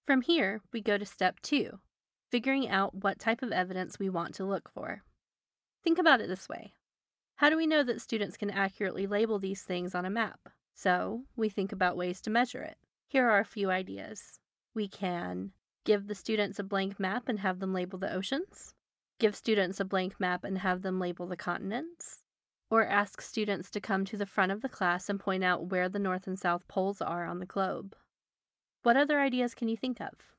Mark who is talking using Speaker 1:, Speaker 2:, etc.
Speaker 1: From here, we go to step 2, figuring out what type of evidence we want to look for. Think about it this way. How do we know that students can accurately label these things on a map? So, we think about ways to measure it. Here are a few ideas. We can give the students a blank map and have them label the oceans, give students a blank map and have them label the continents, or ask students to come to the front of the class and point out where the North and South poles are on the globe. What other ideas can you think of?